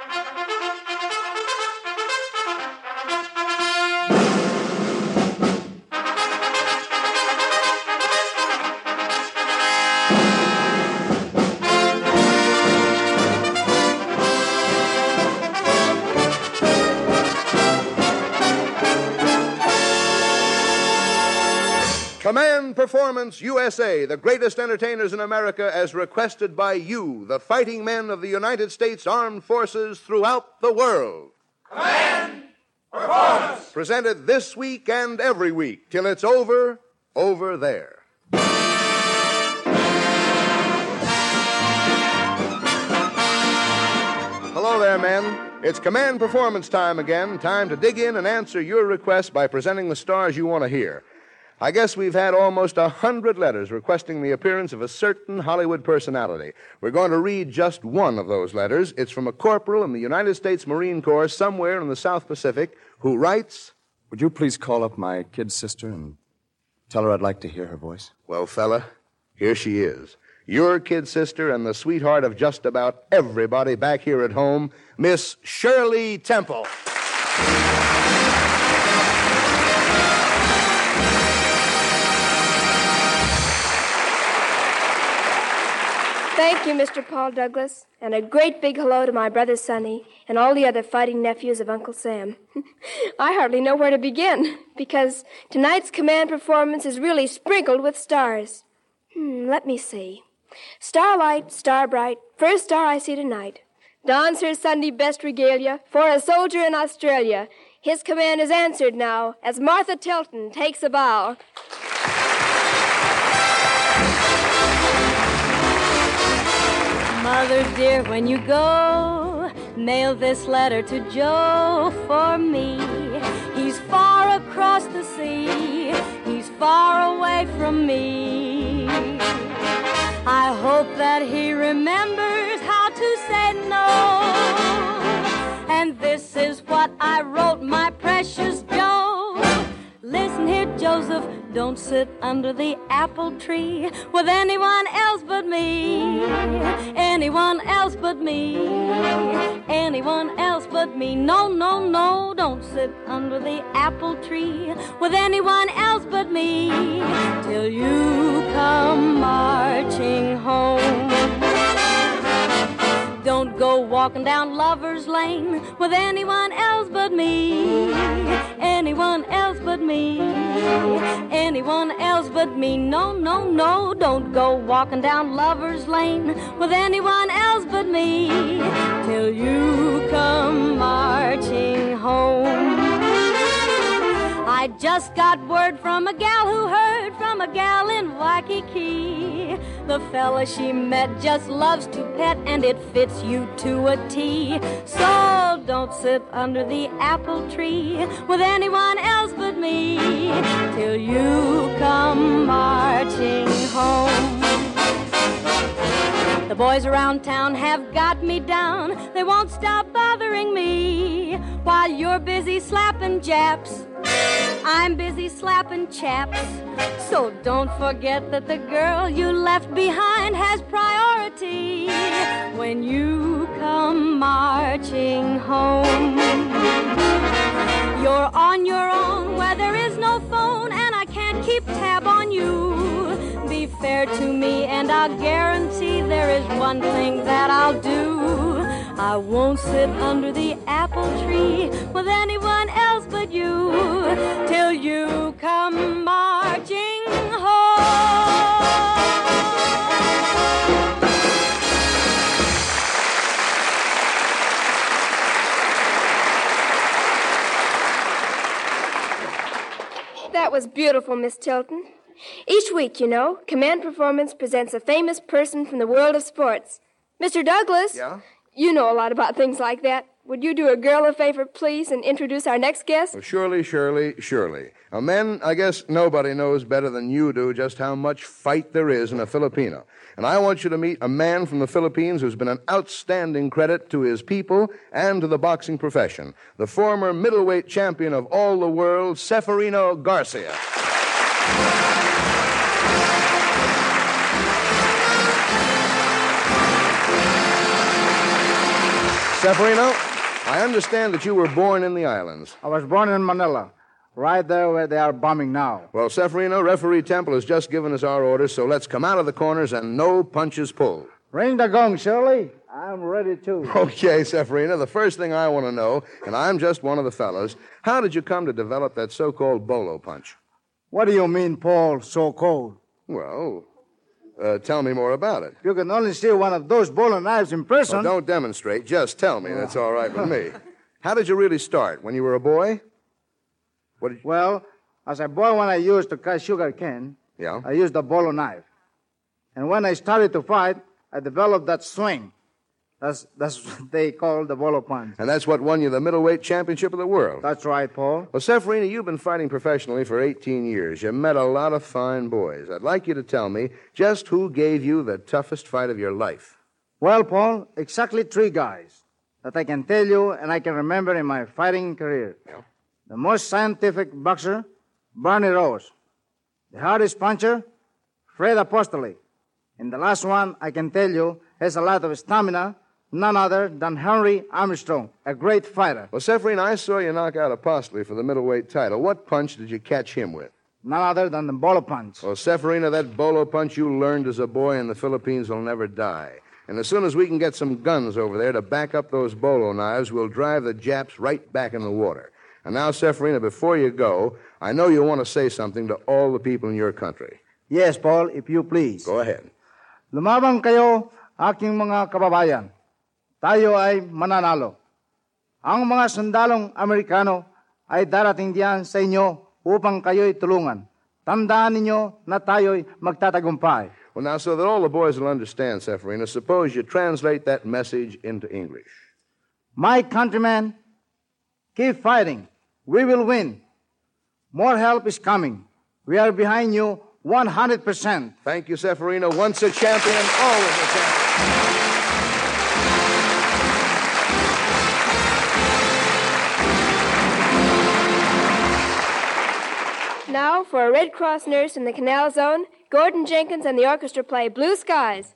Command Performance USA, the greatest entertainers in America, as requested by you, the fighting men of the United States Armed Forces throughout the world. Command Performance! Presented this week and every week till it's over there. Hello there, men. It's Command Performance time again. Time to dig in and answer your requests by presenting the stars you want to hear. I guess we've had almost 100 letters requesting the appearance of a certain Hollywood personality. We're going to read just one of those letters. It's from a corporal in the United States Marine Corps somewhere in the South Pacific who writes, "Would you please call up my kid sister and tell her I'd like to hear her voice?" Well, fella, here she is. Your kid sister and the sweetheart of just about everybody back here at home, Miss Shirley Temple. Thank you, Mr. Paul Douglas, and a great big hello to my brother Sonny and all the other fighting nephews of Uncle Sam. I hardly know where to begin, because tonight's Command Performance is really sprinkled with stars. Let me see. Starlight, star bright, first star I see tonight. Dons her Sunday best regalia for a soldier in Australia. His command is answered now as Martha Tilton takes a bow. Mother dear, when you go, mail this letter to Joe for me. He's far across the sea, he's far away from me. I hope that he remembers how to say no. And this is what I wrote my precious Joe. Listen here, Joseph, don't sit under the apple tree with anyone else but me. Anyone else but me. Anyone else but me. No, no, no, don't sit under the apple tree with anyone else but me till you come marching home. Don't go walking down Lover's Lane with anyone else but me. Anyone else but me. Anyone else but me. No, no, no, don't go walking down Lover's Lane with anyone else but me till you come marching home. I just got word from a gal who heard from a gal in Waikiki. The fella she met just loves to pet, and it fits you to a T. So don't sit under the apple tree with anyone else but me till you come marching home. The boys around town have got me down. They won't stop bothering me while you're busy slapping Japs. I'm busy slapping chaps. So don't forget that the girl you left behind has priority when you come marching home. You're on your own where there is no phone, and I can't keep tab on you. Be fair to me and I'll guarantee there is one thing that I'll do. I won't sit under the apple tree with anyone else but you till you come marching home. That was beautiful, Miss Tilton. Each week, you know, Command Performance presents a famous person from the world of sports. Mr. Douglas? Yeah? You know a lot about things like that. Would you do a girl a favor, please, and introduce our next guest? Well, surely. Now, men, I guess nobody knows better than you do just how much fight there is in a Filipino. And I want you to meet a man from the Philippines who's been an outstanding credit to his people and to the boxing profession. The former middleweight champion of all the world, Seferino Garcia. Severino, I understand that you were born in the islands. I was born in Manila, right there where they are bombing now. Well, Severino, Referee Temple has just given us our orders, so let's come out of the corners and no punches pulled. Ring the gong, Shirley. I'm ready, too. Okay, Severino, the first thing I want to know, and I'm just one of the fellows, how did you come to develop that so-called bolo punch? What do you mean, Paul, so cold? Well, tell me more about it. You can only see one of those bolo knives in person. Well, don't demonstrate. Just tell me. That's all right with me. How did you really start? When you were a boy? Well, as a boy, when I used to cut sugar cane, I used the bolo knife. And when I started to fight, I developed that swing. That's what they call the bolo punch. And that's what won you the middleweight championship of the world. That's right, Paul. Well, Severino, you've been fighting professionally for 18 years. You met a lot of fine boys. I'd like you to tell me just who gave you the toughest fight of your life. Well, Paul, exactly 3 guys that I can tell you and I can remember in my fighting career. Yeah. The most scientific boxer, Barney Rose. The hardest puncher, Fred Apostoli. And the last one, I can tell you, has a lot of stamina, none other than Henry Armstrong, a great fighter. Well, Severino, I saw you knock out Apostoli for the middleweight title. What punch did you catch him with? None other than the bolo punch. Well, Severino, that bolo punch you learned as a boy in the Philippines will never die. And as soon as we can get some guns over there to back up those bolo knives, we'll drive the Japs right back in the water. And now, Severino, before you go, I know you want to say something to all the people in your country. Yes, Paul, if you please. Go ahead. Lumabang kayo, aking mga kababayan. Tayo ay mananalo. Ang mga sundalong Amerikano ay darating diyan sa inyo upang kayo'y tulungan. Tandaan ninyo na tayo'y magtatagumpay. Well, now, so that all the boys will understand, Severino, suppose you translate that message into English. My countrymen, keep fighting. We will win. More help is coming. We are behind you 100%. Thank you, Severino. Once a champion, always a champion. Now, for a Red Cross nurse in the Canal Zone, Gordon Jenkins and the orchestra play Blue Skies.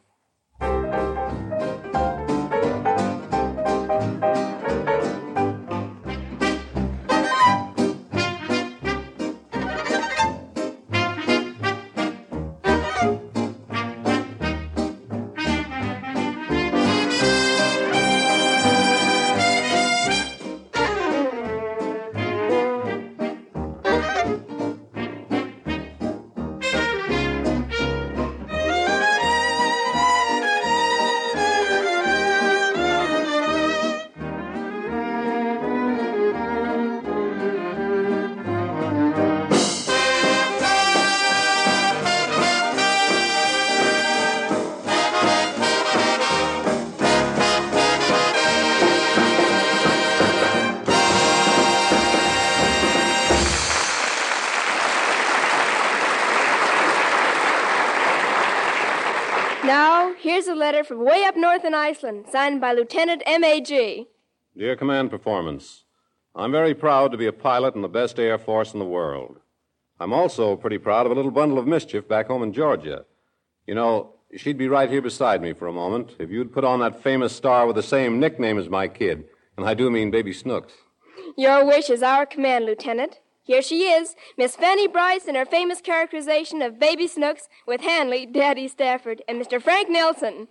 Now, here's a letter from way up north in Iceland, signed by Lieutenant M.A.G. Dear Command Performance, I'm very proud to be a pilot in the best Air Force in the world. I'm also pretty proud of a little bundle of mischief back home in Georgia. You know, she'd be right here beside me for a moment if you'd put on that famous star with the same nickname as my kid, and I do mean Baby Snooks. Your wish is our command, Lieutenant. Here she is, Miss Fanny Bryce in her famous characterization of Baby Snooks with Hanley, Daddy Stafford, and Mr. Frank Nelson.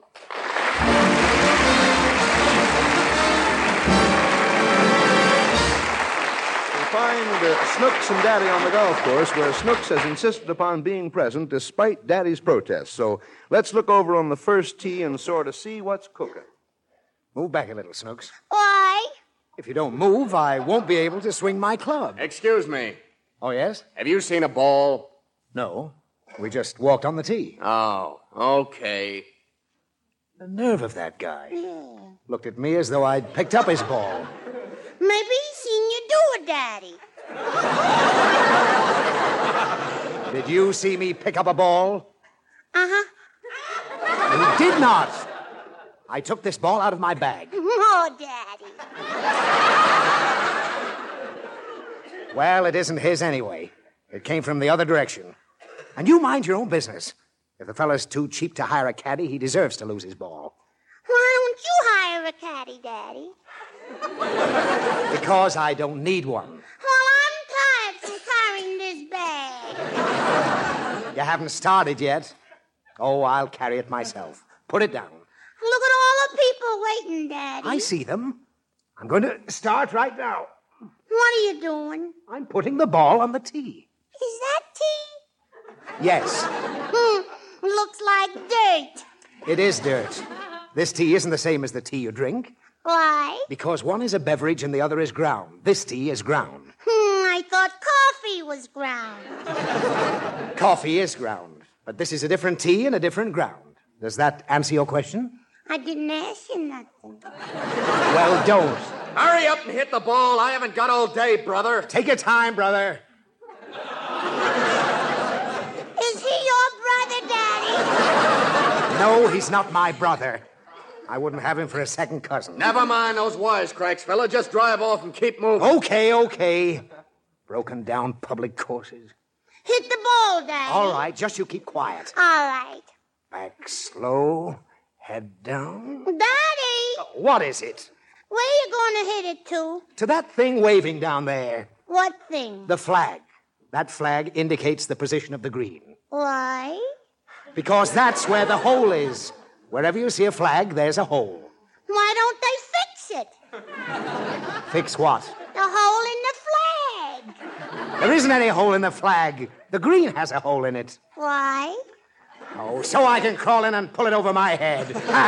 We'll find Snooks and Daddy on the golf course, where Snooks has insisted upon being present despite Daddy's protests. So let's look over on the first tee and sort of see what's cooking. Move back a little, Snooks. Why? If you don't move, I won't be able to swing my club. Excuse me. Oh, yes? Have you seen a ball? No. We just walked on the tee. Oh, okay. The nerve of that guy. Looked at me as though I'd picked up his ball. Maybe he's seen you do it, Daddy. Did you see me pick up a ball? Uh-huh. You did not. I took this ball out of my bag. Oh, Daddy. Well, it isn't his anyway. It came from the other direction. And you mind your own business. If the fella's too cheap to hire a caddy, he deserves to lose his ball. Why don't you hire a caddy, Daddy? Because I don't need one. Well, I'm tired from carrying this bag. You haven't started yet. Oh, I'll carry it myself. Put it down. Look at all the people waiting, Daddy. I see them. I'm going to start right now. What are you doing? I'm putting the ball on the tee. Is that tea? Yes, Looks like dirt. it is dirt. This tea isn't the same as the tea you drink, Why? because one is a beverage and the other is ground. This tea is ground. I thought coffee was ground. Coffee is ground, but this is a different tea and a different ground. Does that answer your question? I didn't ask you nothing. Well, don't. Hurry up and hit the ball. I haven't got all day, brother. Take your time, brother. Is he your brother, Daddy? No, he's not my brother. I wouldn't have him for a second cousin. Never mind those wisecracks, fella. Just drive off and keep moving. Okay. Broken down public courses. Hit the ball, Daddy. All right, just you keep quiet. All right. Back slow, head down. Daddy, What is it? where you going to hit it to? To that thing waving down there. What thing? The flag. That flag indicates the position of the green. Why? Because that's where the hole is. Wherever you see a flag, there's a hole. Why don't they fix it? Fix what? The hole in the flag. There isn't any hole in the flag. The green has a hole in it. Why? Oh, so I can crawl in and pull it over my head.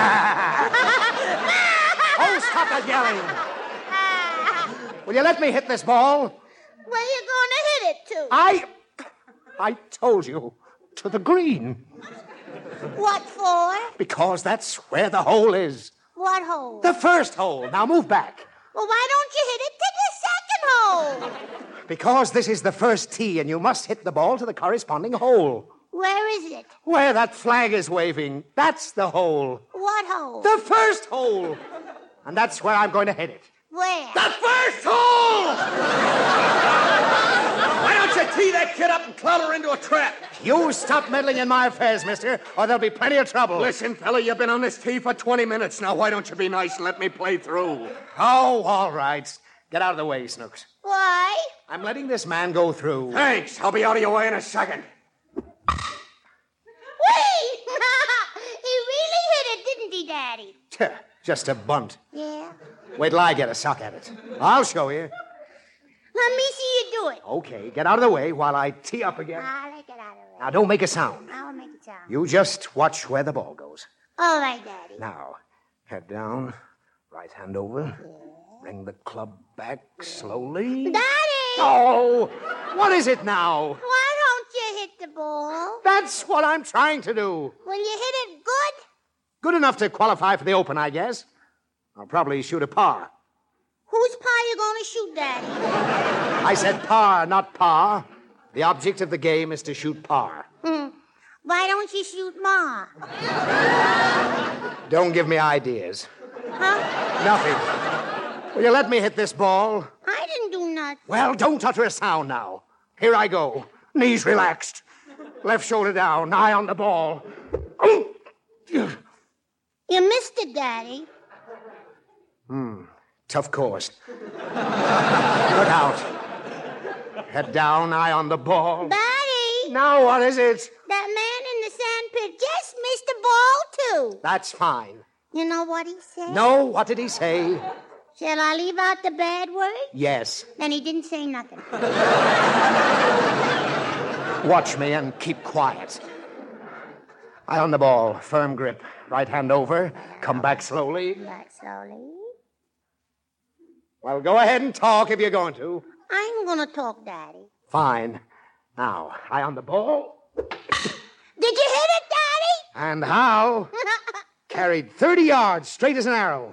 Oh, stop that yelling. Will you let me hit this ball? Where you going to hit it to? I told you, to the green. What for? Because that's where the hole is. What hole? The first hole. Now move back. Well, why don't you hit it to the second hole? Because this is the first tee, and you must hit the ball to the corresponding hole. Where is it? Where that flag is waving. That's the hole. What hole? The first hole. And that's where I'm going to hit it. Where? The first hole! Why don't you tee that kid up and club her into a trap? You stop meddling in my affairs, mister, or there'll be plenty of trouble. Listen, fella, you've been on this tee for 20 minutes now. Why don't you be nice and let me play through? Oh, all right. Get out of the way, Snooks. Why? I'm letting this man go through. Thanks. I'll be out of your way in a second. Wait! He really hit it, didn't he, Daddy? Just a bunt. Yeah. Wait till I get a suck at it. I'll show you. Let me see you do it. Okay, get out of the way while I tee up again. I'll get out of it. Now, don't make a sound. I'll make it sound. You just watch where the ball goes. All right, Daddy. Now, head down, right hand over. Bring the club back slowly. Daddy! Oh, what is it now? Why don't you hit the ball? That's what I'm trying to do. Will you hit it good? Good enough to qualify for the Open, I guess. I'll probably shoot a par. Whose pie you going to shoot, Daddy? I said par, not par. The object of the game is to shoot par. Why don't you shoot Ma? Don't give me ideas. Huh? Nothing. Will you let me hit this ball? I didn't do nothing. Well, don't utter a sound now. Here I go. Knees relaxed. Left shoulder down, eye on the ball. You missed it, Daddy. Tough course. Look out. Head down, eye on the ball. Daddy! Now what is it? That man in the sand pit just missed the ball, too. That's fine. You know what he said? No, what did he say? Shall I leave out the bad word? Yes. Then he didn't say nothing. Watch me and keep quiet. Eye on the ball, firm grip. Right hand over. Come back slowly. Back slowly. Well, go ahead and talk if you're going to. I'm going to talk, Daddy. Fine. Now, eye on the ball. Did you hit it, Daddy? And how? Carried 30 yards, straight as an arrow.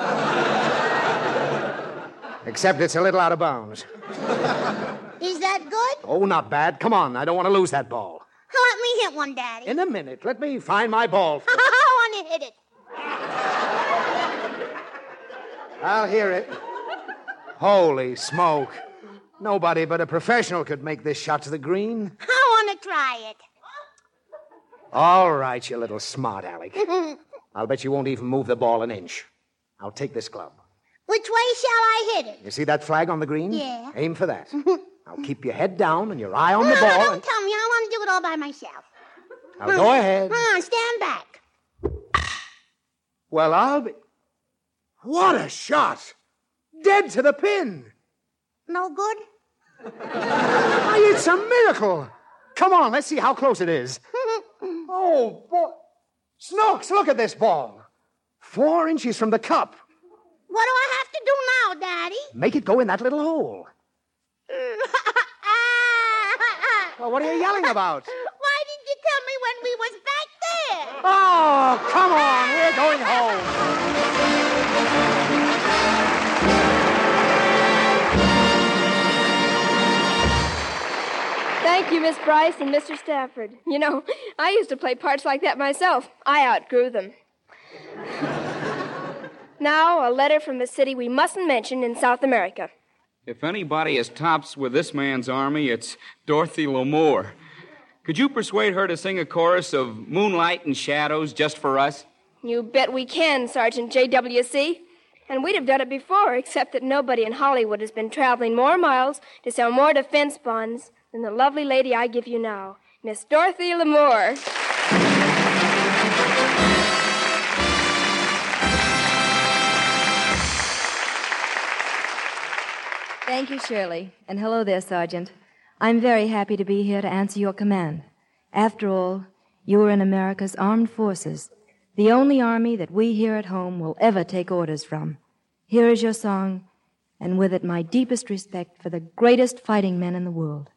Except it's a little out of bounds. Is that good? Oh, not bad. Come on, I don't want to lose that ball. Let me hit one, Daddy. In a minute. Let me find my ball. I want to hit it. I'll hear it. Holy smoke. Nobody but a professional could make this shot to the green. I want to try it. All right, you little smart Alec. I'll bet you won't even move the ball an inch. I'll take this club. Which way shall I hit it? You see that flag on the green? Yeah. Aim for that. Now keep your head down and your eye on the No, ball. don't tell me. I want to do it all by myself. Now go ahead. Stand back. Well, I'll be... What a shot! Dead to the pin. No good? Why, it's a miracle. Come on, let's see how close it is. Oh, boy. Snooks, look at this ball. 4 inches from the cup. What do I have to do now, Daddy? Make it go in that little hole. Well, what are you yelling about? Why didn't you tell me when we was back there? Oh, come on. We're going home. Thank you, Miss Bryce and Mr. Stafford. You know, I used to play parts like that myself. I outgrew them. Now, a letter from a city we mustn't mention in South America. If anybody is tops with this man's army, it's Dorothy Lamour. Could you persuade her to sing a chorus of Moonlight and Shadows just for us? You bet we can, Sergeant J.W.C. And we'd have done it before, except that nobody in Hollywood has been traveling more miles to sell more defense bonds than the lovely lady I give you now, Miss Dorothy Lamour. Thank you, Shirley. And hello there, Sergeant. I'm very happy to be here to answer your command. After all, you are in America's armed forces, the only army that we here at home will ever take orders from. Here is your song, and with it my deepest respect for the greatest fighting men in the world.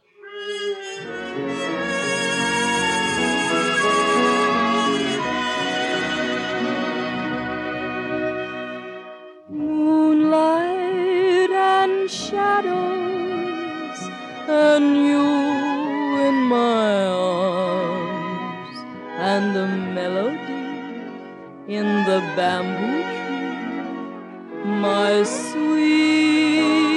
Moonlight and shadows, and you in my arms, and the melody in the bamboo tree, my sweet.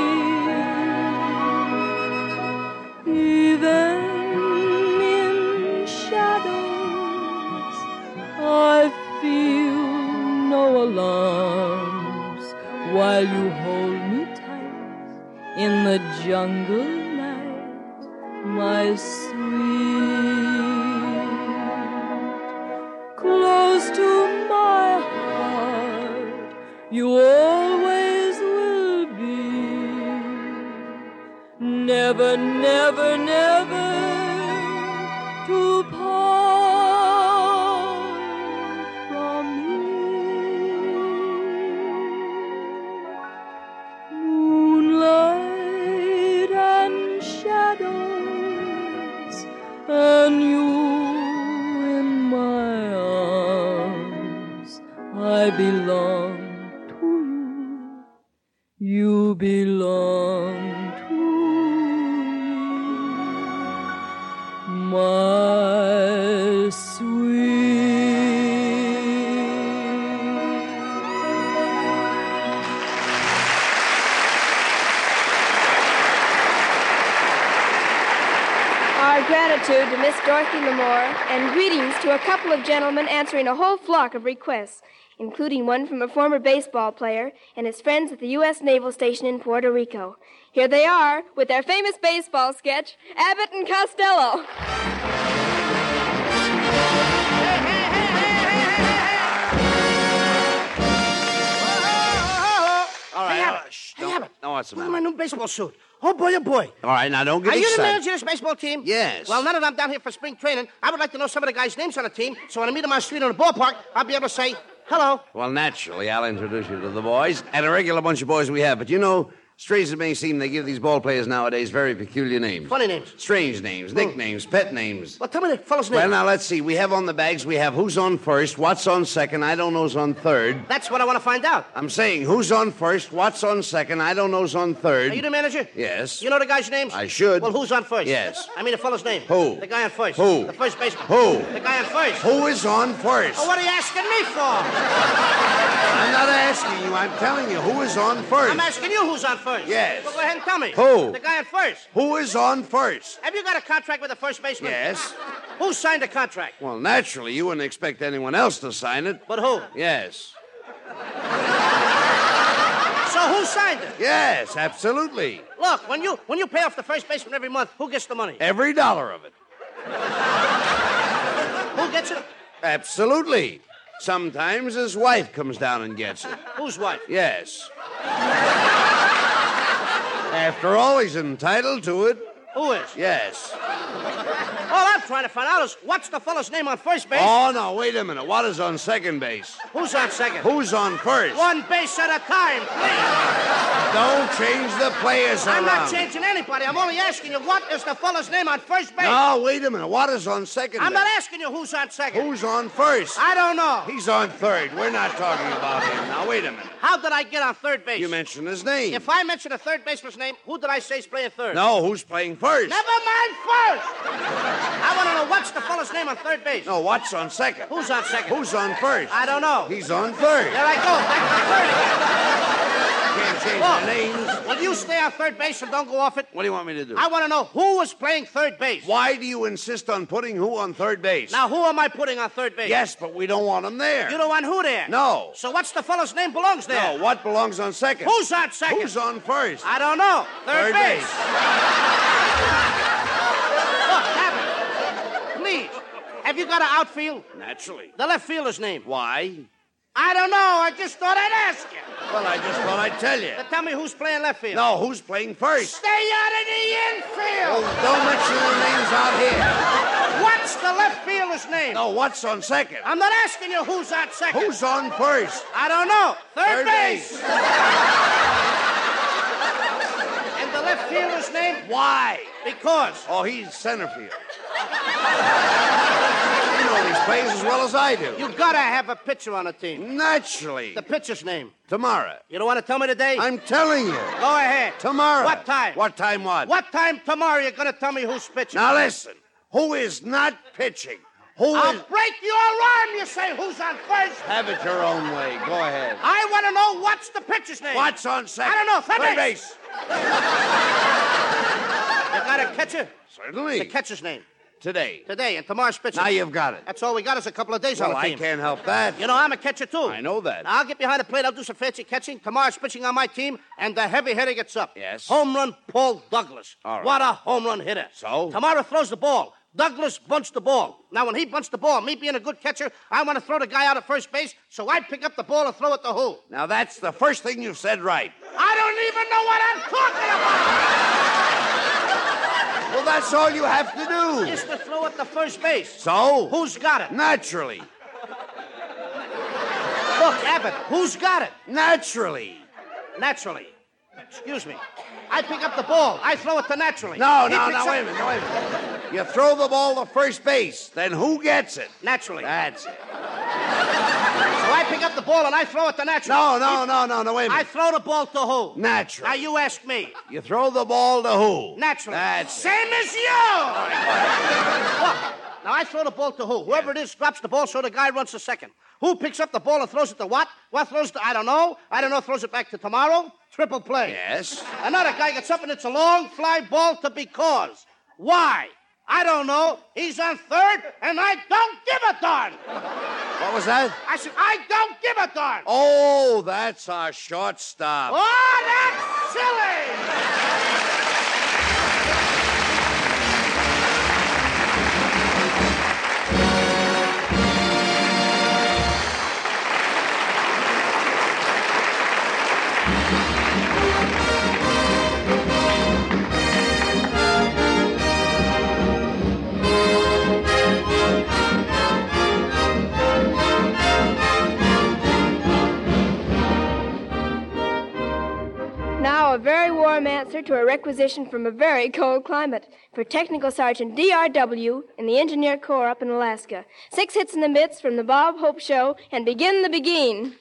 Even in shadows, I feel no alarms while you hold me tight in the jungle night, my sweet. Close to my heart, you always will be. Never, never, never to part from me. Moonlight and shadows, and you in my arms. I belong to you. You belong to me, my Our gratitude to Miss Dorothy Lamour, and greetings to a couple of gentlemen answering a whole flock of requests, including one from a former baseball player and his friends at the U.S. Naval Station in Puerto Rico. Here they are with their famous baseball sketch, Abbott and Costello. All right. Hey, Abbott. No, Abbott. no, what's the Look matter? at my new baseball suit. Oh, boy, oh, boy. All right, now don't get Are you the excited. manager of this baseball team? Yes. Well, now that I'm down here for spring training, I would like to know some of the guys' names on the team, so when I meet them on the street or the ballpark, I'll be able to say, hello. Well, naturally, I'll introduce you to the boys, and a regular bunch of boys we have. But you know, strange as it may seem, they give these ball players nowadays very peculiar names. Funny names. Strange names, nicknames, pet names. Well, tell me the fellow's name. Well, now, let's see. We have on the bags, we have who's on first, what's on second, I don't know's on third. That's what I want to find out. I'm saying who's on first, what's on second, I don't know's on third. Are you the manager? Yes. You know the guys' names? I should. Well, who's on first? Yes. I mean the fellow's name. Who? The guy on first. Who? The first baseman. Who? The guy on first. Who is on first? Oh, what are you asking me for? I'm not asking you, I'm telling you who is on first. I'm asking you who's on first. Yes. Well, go ahead and tell me. Who? The guy on first. Who is on first? Have you got a contract with the first baseman? Yes. Who signed the contract? Well, naturally, you wouldn't expect anyone else to sign it. But who? Yes. So who signed it? Yes, absolutely. Look, when you pay off the first baseman every month, who gets the money? Every dollar of it. Who gets it? Absolutely. Sometimes his wife comes down and gets it. Whose wife? Yes. After all, he's entitled to it. Who is? Yes. All I'm trying to find out is what's the fellow's name on first base? Oh, no, wait a minute. What is on second base? Who's on second? Who's on first? One base at a time, please. Don't change the players around. I'm not changing anybody. I'm only asking you what is the fellow's name on first base? No, wait a minute. What is on second I'm base? not asking you who's on second. Who's on first? I don't know. He's on third. We're not talking about him. Now, wait a minute. How did I get on third base? You mentioned his name. If I mention a third baseman's name, who did I say is playing third? No, who's playing first? Never mind first. I want to know what's the fellow's name on third base. No, what's on second? Who's on second? Who's on first? I don't know. He's on third. There I go. Back to third again. Can't change the names. Will you stay on third base and don't go off it? What do you want me to do? I want to know who was playing third base. Why do you insist on putting who on third base? Now, who am I putting on third base? Yes, but we don't want him there. You don't want who there? No. So what's the fellow's name belongs there? No, what belongs on second? Who's on second? Who's on first? I don't know. Third base. Look, Abbott, please. Have you got an outfield? Naturally. The left fielder's name. Why? I don't know. I just thought I'd ask you. Well, I just thought I'd tell you. Then tell me who's playing left field. No, who's playing first? Stay out of the infield. Oh, don't mention the names out here. What's the left fielder's name? No, what's on second? I'm not asking you who's on second. Who's on first? I don't know. Third base. And the left fielder's name? Why? Because. Oh, he's center field. You know these plays as well as I do. You gotta have a pitcher on the team. Naturally. The pitcher's name? Tomorrow. You don't want to tell me today? I'm telling you. Go ahead. Tomorrow. What time? What time what? What time tomorrow you're gonna tell me who's pitching? Now listen. Who is not pitching? I'll break your arm, you say. Who's on first? Have it your own way. Go ahead. I want to know what's the pitcher's name. What's on second? I don't know. Third base. You got a catcher? Certainly. The catcher's name. Today. Today, and tomorrow's pitcher. Now you've got it. That's all we got is a couple of days Well, on the team. I can't help that. You know, I'm a catcher, too. I know that. Now, I'll get behind the plate. I'll do some fancy catching. Tomorrow's pitching on my team, and the heavy hitter gets up. Yes. Home run, Paul Douglas. All right. What a home run hitter. So? Tomorrow throws the ball. Douglas bunts the ball. Now, when he bunts the ball, me being a good catcher, I want to throw the guy out at first base, so I pick up the ball and throw it to who? Now, that's the first thing you've said right. I don't even know what I'm talking about! Well, that's all you have to do. Is to throw it to first base. So? Who's got it? Naturally. Look, Abbott, who's got it? Naturally. Naturally. Excuse me. I pick up the ball. I throw it to Naturally. No, He wait picks a minute, wait a minute. You throw the ball to first base. Then who gets it? Naturally. That's it. So I pick up the ball and I throw it to Naturally. No, wait a minute. I throw the ball to who? Naturally. Now you ask me. You throw the ball to who? Naturally. That's it. Same as you! Look, now I throw the ball to who? Whoever it is drops the ball so the guy runs to second. Who picks up the ball and throws it to what? What throws to, I don't know. Throws it back to tomorrow. Triple play. Yes. Another guy gets up and it's a long fly ball to Because. Why? I don't know. He's on third and I don't give a darn. What was that? I said, I don't give a darn. Oh, that's our shortstop. Oh, that's silly. Now, a very warm answer to a requisition from a very cold climate for Technical Sergeant DRW in the Engineer Corps up in Alaska. 6 hits in the midst from the Bob Hope Show, and begin the begin.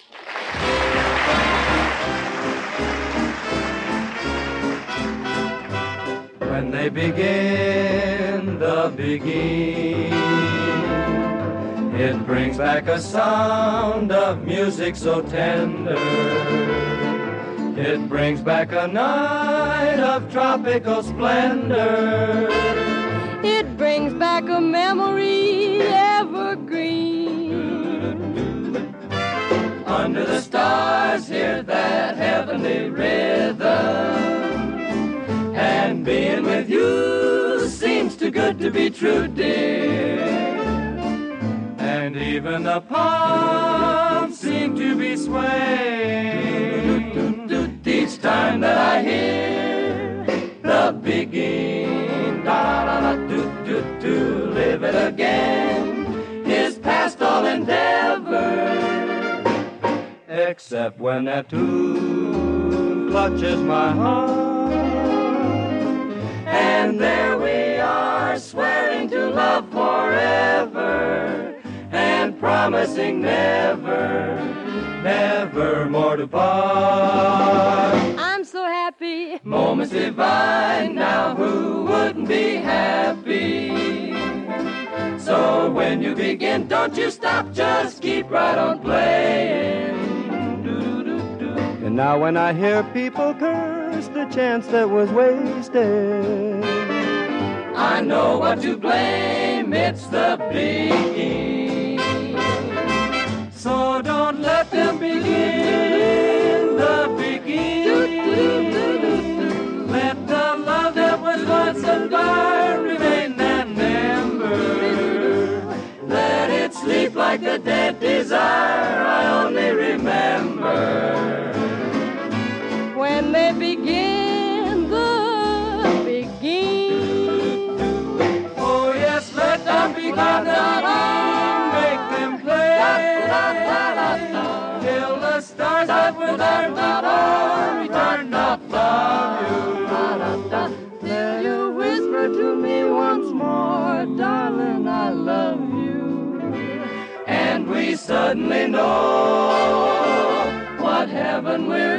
When they begin the begin, it brings back a sound of music so tender. It brings back a night of tropical splendor. It It brings back a memory evergreen. Under the stars, hear that heavenly rhythm. And being with you seems too good to be true, dear. And even the palms seem to be swaying each time that I hear the begin. Da-da-da-do-do-do, live it again is past all endeavor, except when that tune clutches my heart. And there we are, swearing to love forever, and promising never, never more to part. I'm so happy. Moments divine, now who wouldn't be happy? So when you begin, don't you stop, just keep right on playing. And now when I hear people curse the chance that was wasted, I know what to blame, it's the beginning. So don't let them begin the beginning. Let the love that was once a fire remain an ember. Let it sleep like the dead desire I only remember. When they begin the beginning. Oh yes, let them begin the beginning. Make them play till the stars that were there before return not love you. Will you whisper to me once more, darling, I love you? And we suddenly know what heaven we're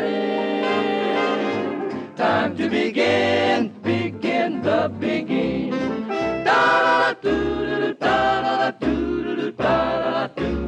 in. Time to begin the begin. Da-da-da-doo-doo-doo, da-da-da-doo-doo-doo, da-da-da-doo.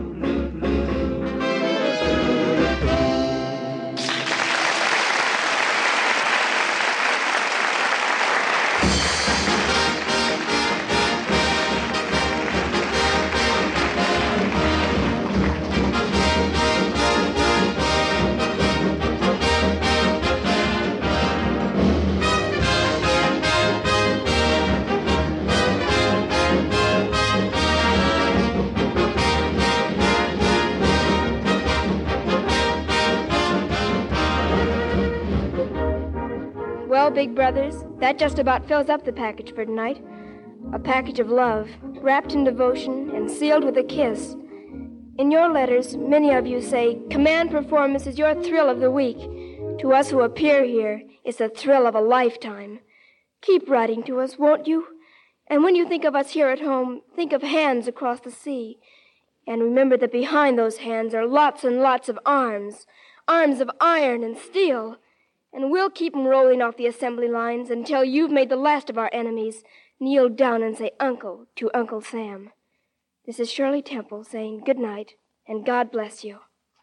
Well, big brothers, that just about fills up the package for tonight. A package of love, wrapped in devotion and sealed with a kiss. In your letters, many of you say, Command Performance is your thrill of the week. To us who appear here, it's the thrill of a lifetime. Keep writing to us, won't you? And when you think of us here at home, think of hands across the sea. And remember that behind those hands are lots and lots of arms. Arms of iron and steel. And we'll keep 'em rolling off the assembly lines until you've made the last of our enemies kneel down and say uncle to Uncle Sam. This is Shirley Temple saying good night and God bless you.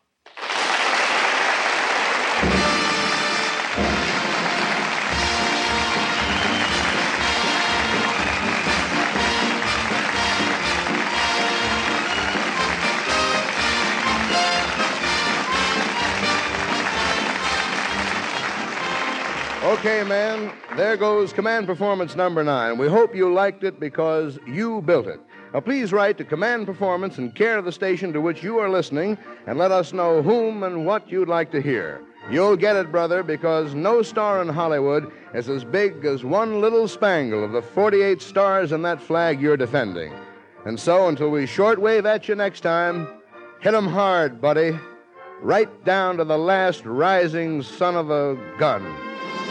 Okay, man, there goes Command Performance number 9. We hope you liked it because you built it. Now, please write to Command Performance in care of the station to which you are listening and let us know whom and what you'd like to hear. You'll get it, brother, because no star in Hollywood is as big as one little spangle of the 48 stars in that flag you're defending. And so, until we shortwave at you next time, hit 'em hard, buddy. Right down to the last rising son of a gun.